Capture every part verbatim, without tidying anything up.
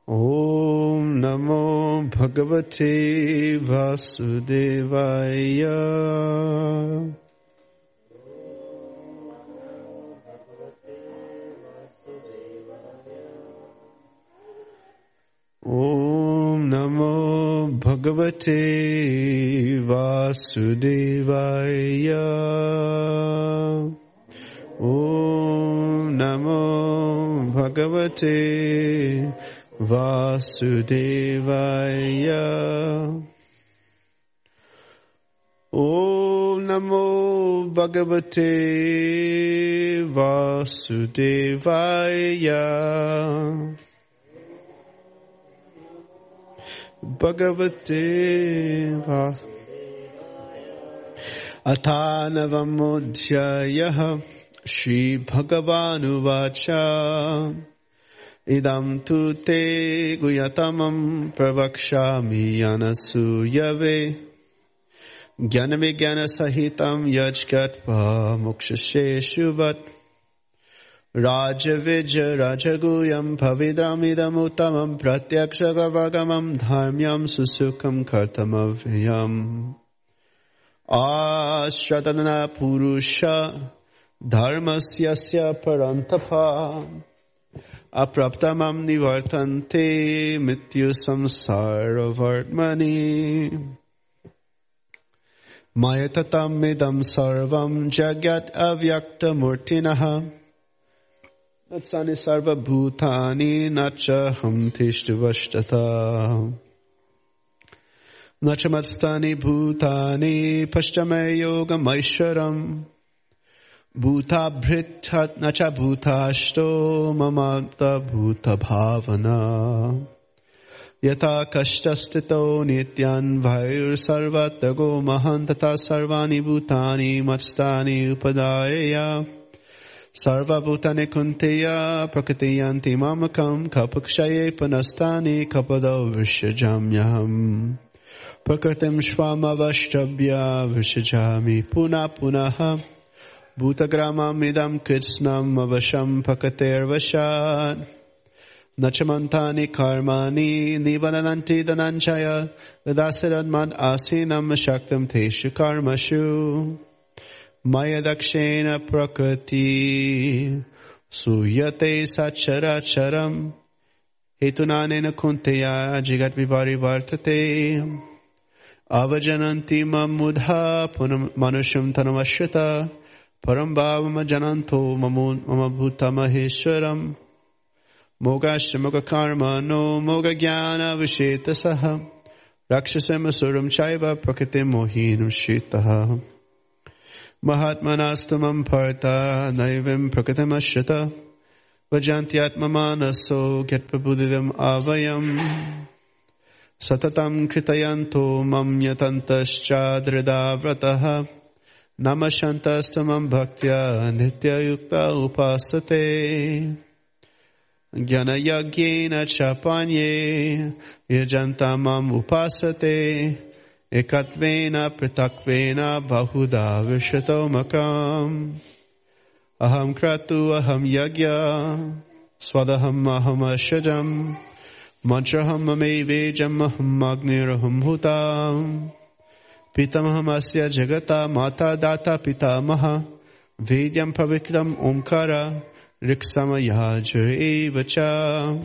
Om Namo Bhagavate Vasudevaya. Om Namo Bhagavate Vasudevaya. Om Namo Bhagavate Vasudevaya. Om Namo Bhagavate Vasudevaya. Bhagavate Vasudevaya. Athanavamodhyayah Shri Bhagavanuvacha. Idam tu te guyatamam pravakshami anasuyave. Jnaname jnana sahitam yajgatva mokshasheshuvat. Rajavijja rajaguyam pavidramidam uttamam pratyakshagavagamam dharmyam susukam kartamavyam. Ashradana purusha dharmasyasya parantapa. Apraptamam nivartante mityu samsara vartmani. Mayatatam midam sarvam jagat avyakta murtinaha. Natsani sarva bhutani nachaham tishtuvashtata. Nachamatstani bhutani pashtame yoga maisharam. Bhuta bhritat nacha bhutashto mamata bhuta bhavana. Yata kashtastito nityan vair sarvatago mahantata sarvani bhutani matstani upadaya. Sarva bhutane kunteya prakatiyanti mamakam kapakshaye panastani kapado vishajamyam. Prakatim shvamavashtabhya vishajami puna punaha. Bhutagramam idam kritsnam avasham pakater vashat. Nachamantani karmani nivanananti dananchaya. Dadasiran mad asinam shaktam teshu karmashu. Maya dakshena prakriti suyate sacharacharam. Hetunanena kunteya jigat vivari vartate. Avajananti mamudha punam manusham tanamashita. Parambhavama jananto mama bhuta maheshwaram. Mogasha moga karma no moga jnana visheta saha. Rakshasam asuram chaiva prakriti mohinam shitaha. Mahatmanastamam partha naivim prakritim ashrita. Vajantyatma manaso gyatprabudidam avayam. Satatam kritayanto mam yatantaschadrida vrataha. Namashantastamam bhaktya nitya yukta upasate. Jnana yagyena chapanye yajantamam upasate. Ekatvena pritakvena bahuda vishato Aham kratu aham yagya swadaham aham ashajam mantraham amevejam aham agniraham hutam. Pitamaham asya jagata mata data pitamaha vedyam pavikram omkara riksamayajare vacha.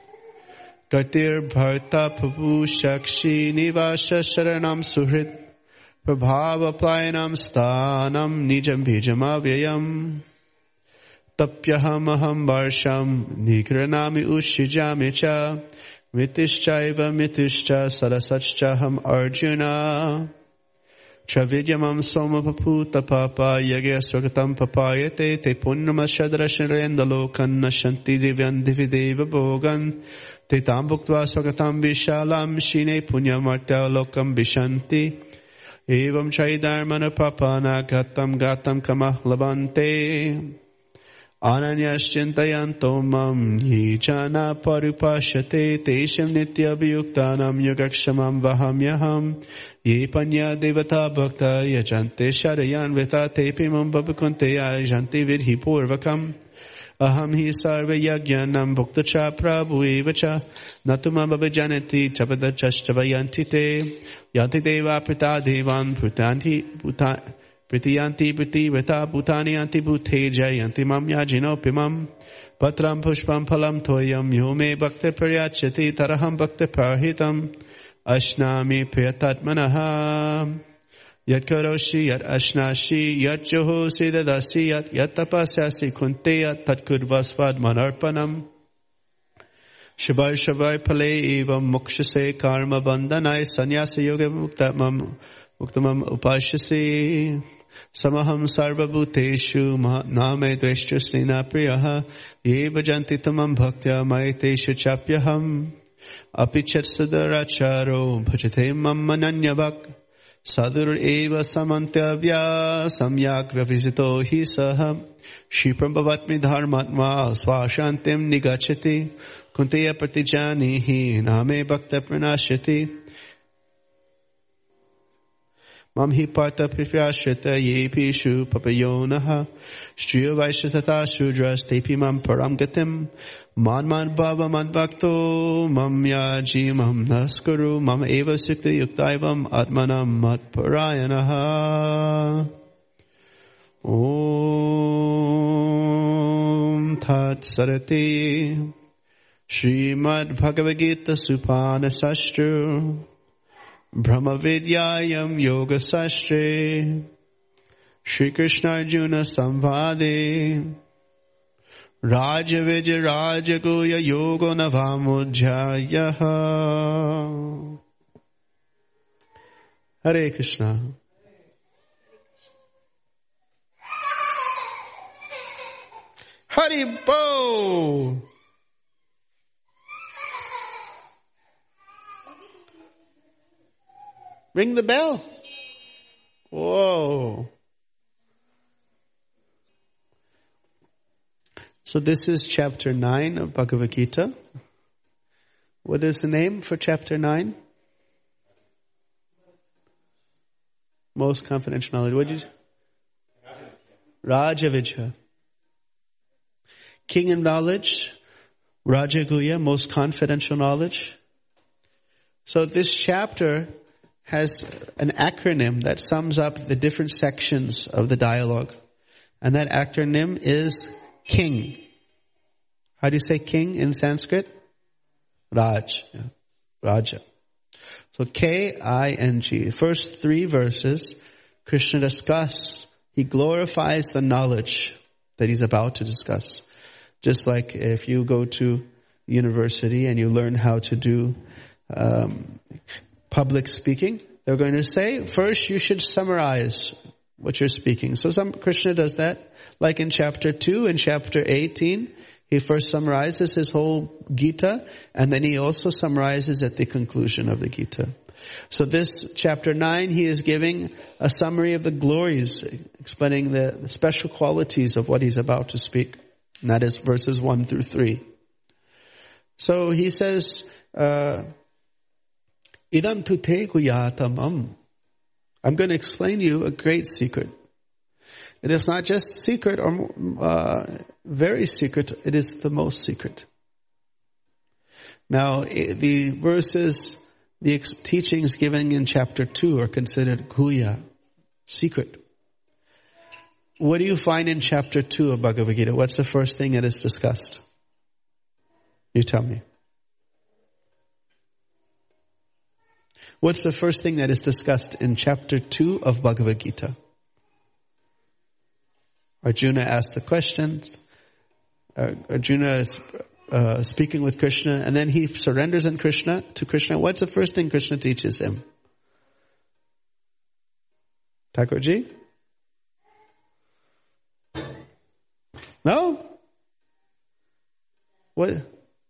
Gatir bharta prabhu shakshi nivasha sharanam suhrit prabhava playanam sthanam nijam bijam avyayam. Tapyaham aham varsham nigranami ushijami cha mitishchaiva mitishcha sarasachchaham arjuna. Travidyamam soma paputa papa yagya swagatam papayate te punnamashadrasharendalo kanna shanti divyan divideva bhogan. Te tambhuktva swagatam vishalam shine punyamartya lokam vishanti. Evam chaidharmana papana gatam gatam kamah labante. Ananyaschintayanto mam yijana parupashate tesham nitya abhiyuktanam yogakshamam vahamyaham. Ye panya devata bhakta yajante sharayan vita te pimam babakunte yajanti vidhi purvakam. Aham hi sarva yajnanam bhuktacha prabhuevacha natumam abhijanati chabadachashchavayanti te yanti deva prita devan putanti pritiyanti priti vrita bhutani yanti bhuteja yanti mam yajino pimam patram pushpam phalam toyam yome bhakti paryachati taraham bhakti parhitam ashnami priyatatmanaha Yat karoshi, yat ashnashi, yat johosi dadasi, yat yat tapasyasi kunte, yat tatkudvasvad manarpanam. Shabai shabai pale evam mokshase karma bandhanai sanyasa yoga muktamam muktamam upashasi. Samaham sarva bhuteshu name dveshchu snena priyaha ye bhajanti tamam bhaktya maiteshu chapyaham. Apichat sudaracharo bhajate mam mananyavak. Sadur eva samantyavya samyak ravisito hi saham Shiprambhavatmi dharmatma swashantim nigachati kunteya pratijanihi name bhakta pranashati Mamhi parta pipyashrita yepishu papayonaha Striya vaishatata shudras tepi mam param gatim Man man bhava man bhakto mam yaji mam naskaru mam eva sikta yuktaivam atmanam mat parayanaha Om Tat Sarati Srimad Bhagavad Gita Supana Sastru Brahma Vidyayam Yoga Sastre Shri Krishna Arjuna Samvade Raja Vijay Raja Guya Yoga Navamudjayaha Hare Krishna. Haribo! Ring the bell. Whoa. So this is chapter nine of Bhagavad Gita. What is the name for chapter nine? Most confidential knowledge. What did you? Rajavijja. King of knowledge. Rajaguya, most confidential knowledge. So this chapter has an acronym that sums up the different sections of the dialogue. And that acronym is King. How do you say king in Sanskrit? Raj. Yeah. Raja. So K I N G. First three verses, Krishna discuss. He glorifies the knowledge that he's about to discuss. Just like if you go to university and you learn how to do um, public speaking, they're going to say, first you should summarize what you're speaking. So some Krishna does that. Like in chapter two and chapter eighteen, he first summarizes his whole Gita, and then he also summarizes at the conclusion of the Gita. So this chapter nine, he is giving a summary of the glories, explaining the, the special qualities of what he's about to speak. And that is verses one through three. So he says, uh, Idam tute guyatamam. I'm going to explain to you a great secret. It is not just secret or uh, very secret, it is the most secret. Now, the verses, the teachings given in chapter two are considered guya, secret. What do you find in chapter two of Bhagavad Gita? What's the first thing that is discussed? You tell me. What's the first thing that is discussed in chapter two of Bhagavad Gita? Arjuna asks the questions. Arjuna is uh, speaking with Krishna, and then he surrenders in Krishna to Krishna. What's the first thing Krishna teaches him? Thakurji? No? What?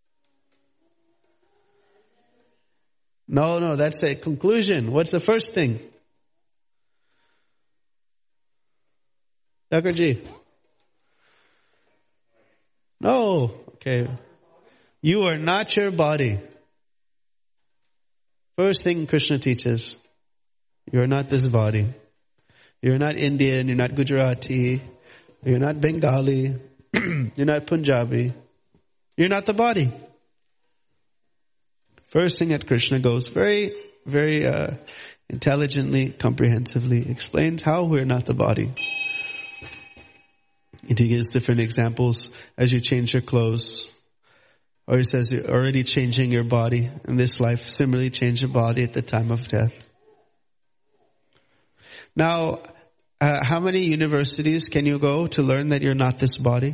No, no, that's a conclusion. What's the first thing? Thakurji? No. Okay. You are not your body. First thing Krishna teaches. You are not this body. You're not Indian. You're not Gujarati. You're not Bengali. You're not Punjabi. You're not the body. First thing that Krishna goes very, very uh, intelligently, comprehensively explains how we're not the body. And he gives different examples as you change your clothes. Or he says you're already changing your body in this life. Similarly, change your body at the time of death. Now, uh, how many universities can you go to learn that you're not this body?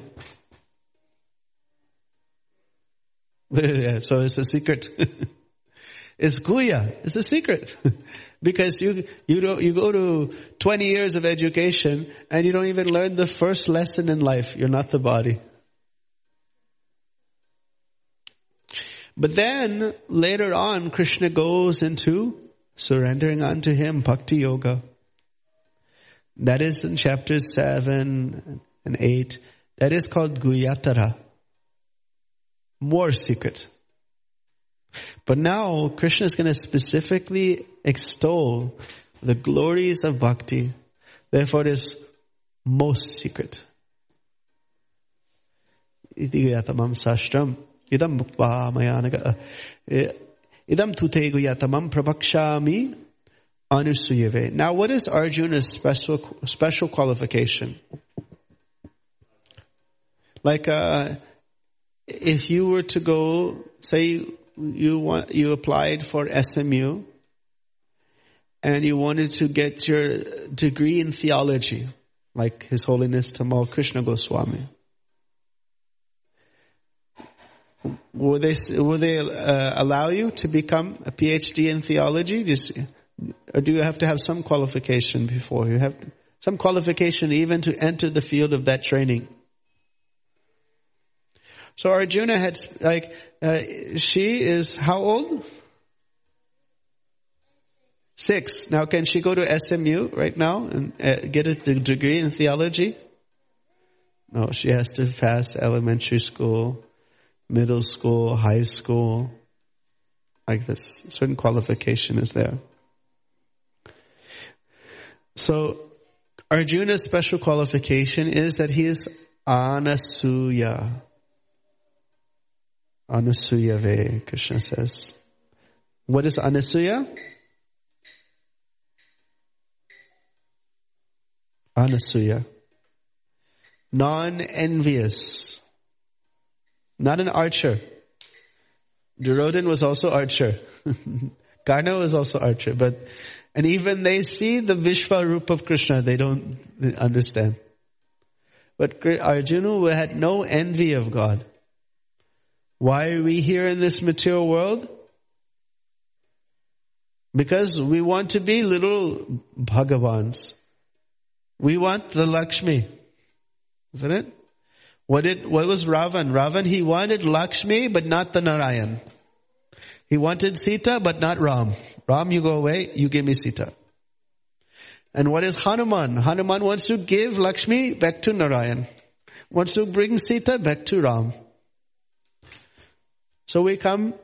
Yeah, so it's a secret. It's Guya. It's a secret. Because you, you don't, you go to twenty years of education and you don't even learn the first lesson in life. You're not the body. But then, later on, Krishna goes into surrendering unto him, Bhakti Yoga. That is in chapters seven and eight. That is called Guyatara. More secret. But now, Krishna is going to specifically extol the glories of Bhakti. Therefore, it is most secret. Iti Guyatamam Sastram. Idam mukpa mayanaga. Idam tute guyatamam prabhakshami anusuyave. Now, what is Arjuna's special special qualification? Like, uh, if you were to go, say you want, you applied for S M U, and you wanted to get your degree in theology, like His Holiness Tamal Krishna Goswami. Will they, will they uh, allow you to become a P H D in theology? Do you see, or do you have to have some qualification before? You have some qualification even to enter the field of that training. So Arjuna had, like, uh, she is how old? Six. Now can she go to S M U right now and uh, get a degree in theology? No, she has to pass elementary school, middle school, high school, like this. Certain qualification is there. So Arjuna's special qualification is that he is Anasuya. Anasuyave, Krishna says. What is Anasuya? Anasuya. Non-envious. Not an archer. Duryodhana was also archer. Karna was also archer. But, and even they see the Vishvarupa of Krishna, they don't understand. But Arjuna had no envy of God. Why are we here in this material world? Because we want to be little Bhagavans. We want the Lakshmi. Isn't it? What did, what was Ravan? Ravan, he wanted Lakshmi, but not the Narayan. He wanted Sita, but not Ram. Ram, you go away, you give me Sita. And what is Hanuman? Hanuman wants to give Lakshmi back to Narayan. Wants to bring Sita back to Ram. So we come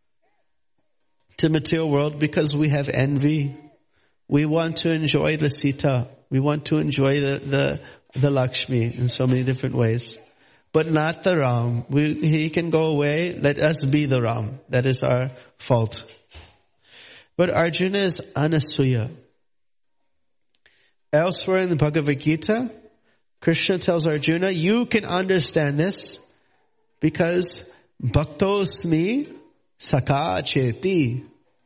to material world because we have envy. We want to enjoy the Sita. We want to enjoy the, the, the Lakshmi in so many different ways. But not the Ram. We, he can go away. Let us be the Ram. That is our fault. But Arjuna is Anasuya. Elsewhere in the Bhagavad Gita, Krishna tells Arjuna, you can understand this because Bhaktosmi Saka Cheti.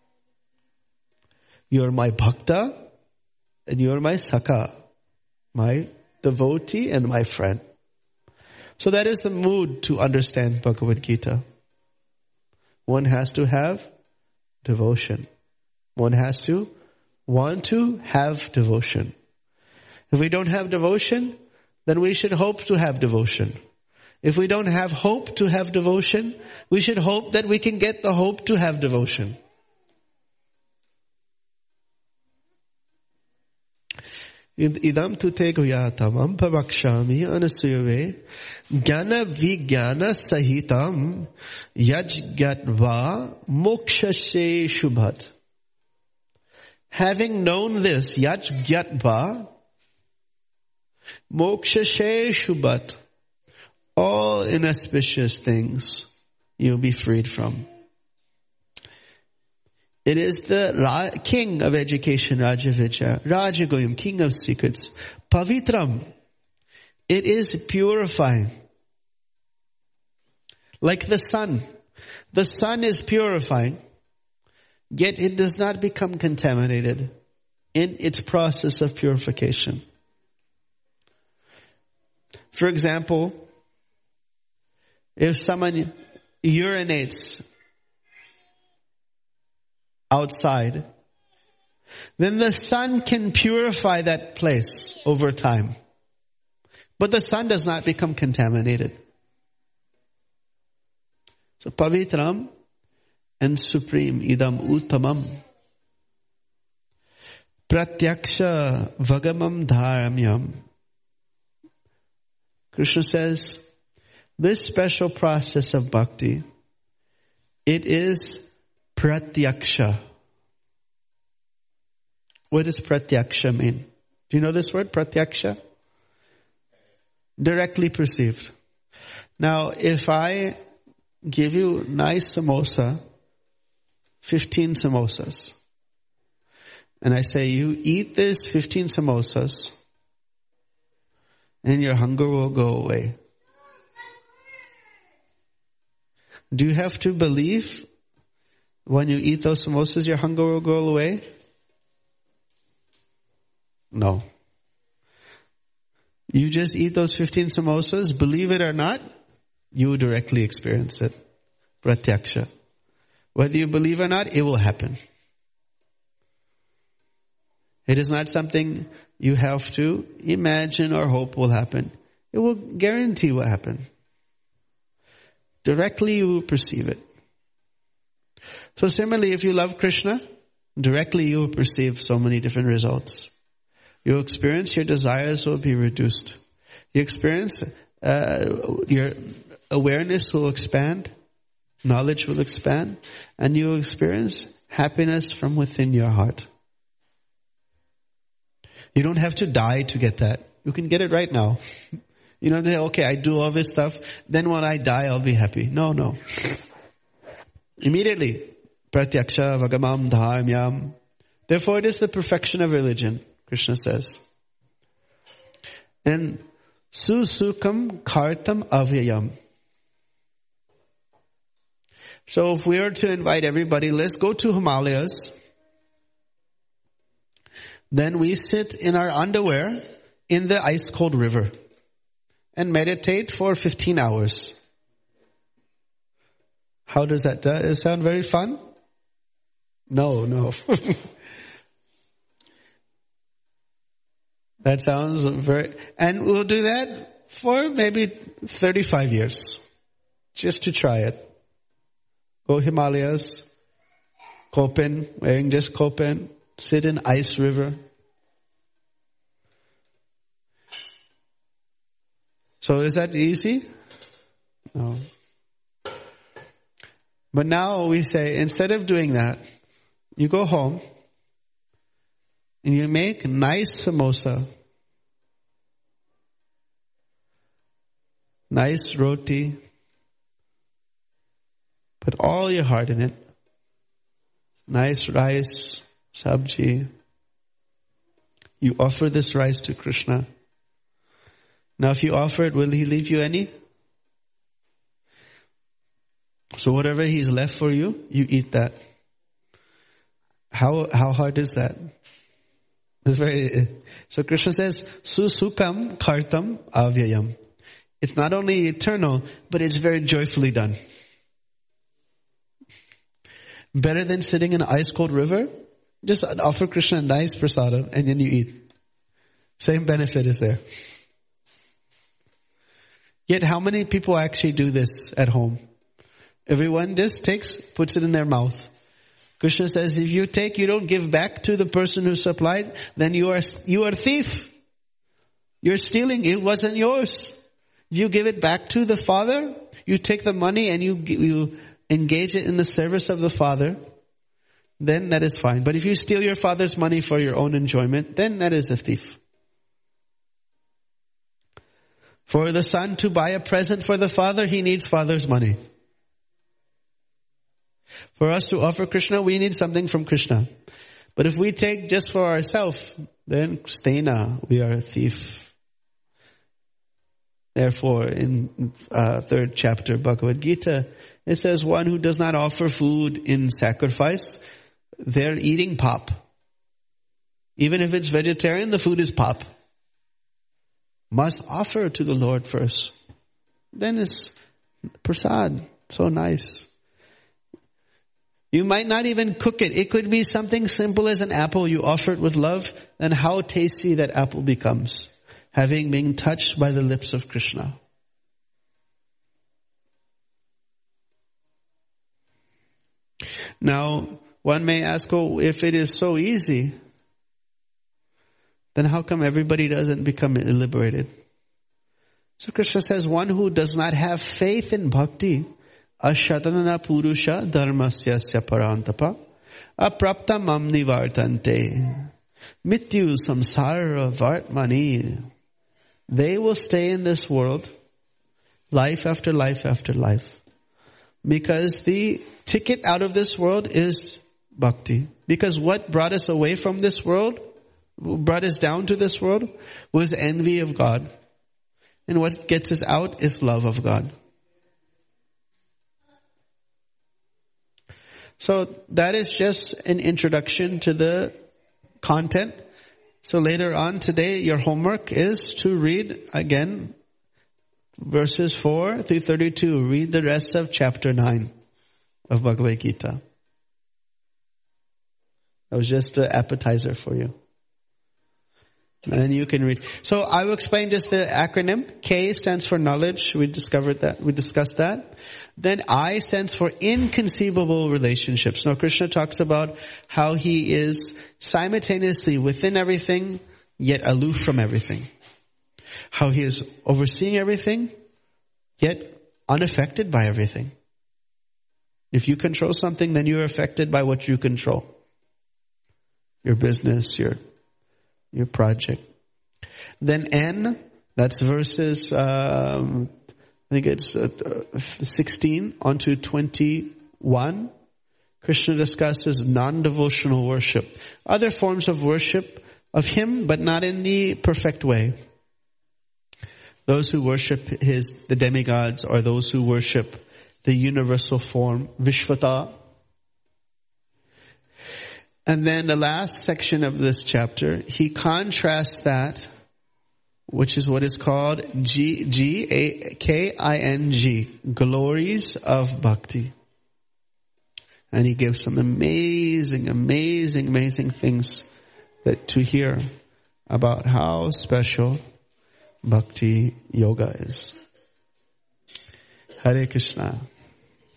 You're my Bhakta and you're my Saka, my devotee and my friend. So that is the mood to understand Bhagavad Gita. One has to have devotion. One has to want to have devotion. If we don't have devotion, then we should hope to have devotion. If we don't have hope to have devotion, we should hope that we can get the hope to have devotion. Idam tute guyatamam pavakshami anasuyave jnana vijnana sahitam yajgatva mokshashe shubhat. Having known this, yajgatva mokshashe shubhat, all inauspicious things you'll be freed from. It is the Ra- king of education, Rajavidya, Rajagoyam, king of secrets, Pavitram. It is purifying. Like the sun. The sun is purifying, yet it does not become contaminated in its process of purification. For example, if someone urinates outside, then the sun can purify that place over time. But the sun does not become contaminated. So Pavitram and supreme, idam uttamam. Pratyaksha vagamam dharamyam. Krishna says, this special process of bhakti, it is pratyaksha. What does pratyaksha mean? Do you know this word, pratyaksha? Directly perceived. Now, if I give you nice samosa, fifteen samosas, and I say, you eat this fifteen samosas, and your hunger will go away. Do you have to believe when you eat those samosas, your hunger will go away? No. You just eat those fifteen samosas, believe it or not, you directly experience it. Pratyaksha. Whether you believe or not, it will happen. It is not something you have to imagine or hope will happen. It will guarantee will happen. Directly you will perceive it. So similarly, if you love Krishna, directly you will perceive so many different results. You'll experience your desires will be reduced. You experience, uh, your awareness will expand, knowledge will expand, and you will experience happiness from within your heart. You don't have to die to get that. You can get it right now. You know, they say, okay, I do all this stuff, then when I die, I'll be happy. No, no. Immediately. Pratyaksha vagamam dharmyam. Therefore, it is the perfection of religion, Krishna says. And susukam kartam avyayam. So if we were to invite everybody, let's go to Himalayas. Then we sit in our underwear in the ice cold river and meditate for fifteen hours. How does that, does it sound very fun? No, no. That sounds very, and we'll do that for maybe thirty-five years. Just to try it. Go Himalayas, Kopen, wearing this Kopen, sit in ice river. So is that easy? No. But now we say, instead of doing that, you go home and you make nice samosa, nice roti, put all your heart in it, nice rice, sabji. You offer this rice to Krishna. Now if you offer it, will he leave you any? So whatever he's left for you, you eat that. How how hard is that? It's very. So Krishna says, "Susukam kartam avyayam." It's not only eternal, but it's very joyfully done. Better than sitting in an ice cold river. Just offer Krishna a nice prasadam and then you eat. Same benefit is there. Yet how many people actually do this at home? Everyone just takes, puts it in their mouth. Krishna says, if you take, you don't give back to the person who supplied, then you are, you are a thief. You're stealing. It wasn't yours. You give it back to the Father. You take the money and you, you engage it in the service of the Father. Then that is fine. But if you steal your Father's money for your own enjoyment, then that is a thief. For the son to buy a present for the father, he needs father's money. For us to offer Krishna, we need something from Krishna. But if we take just for ourselves, then stena, we are a thief. Therefore, in uh, third chapter Bhagavad Gita, it says one who does not offer food in sacrifice, they're eating pop. Even if it's vegetarian, the food is pop. Must offer to the Lord first. Then it's prasad. So nice. You might not even cook it. It could be something simple as an apple. You offer it with love, and how tasty that apple becomes, having been touched by the lips of Krishna. Now, one may ask, oh, if it is so easy, then how come everybody doesn't become liberated? So Krishna says, one who does not have faith in bhakti, ashatanana purusha dharmasyasya parantapa, aprapta mam nivartante, mityu samsara vartmani. They will stay in this world, life after life after life. Because the ticket out of this world is bhakti. Because what brought us away from this world, brought us down to this world, was envy of God. And what gets us out is love of God. So that is just an introduction to the content. So later on today, your homework is to read again verses four through thirty-two. Read the rest of chapter nine of Bhagavad Gita. That was just an appetizer for you. And you can read. So I will explain just the acronym. K stands for knowledge. We discovered that. We discussed that. Then I stands for inconceivable relationships. Now Krishna talks about how he is simultaneously within everything, yet aloof from everything. How he is overseeing everything, yet unaffected by everything. If you control something, then you are affected by what you control. Your business, your your project. Then N, that's verses, um, I think it's uh, sixteen on to twenty-one. Krishna discusses non-devotional worship. Other forms of worship of him, but not in the perfect way. Those who worship his, the demigods, or those who worship the universal form, Vishvata. And then the last section of this chapter, he contrasts that, which is what is called G, G, A, K, I, N, G, glories of bhakti. And he gives some amazing, amazing, amazing things that to hear about how special bhakti yoga is. Hare Krishna.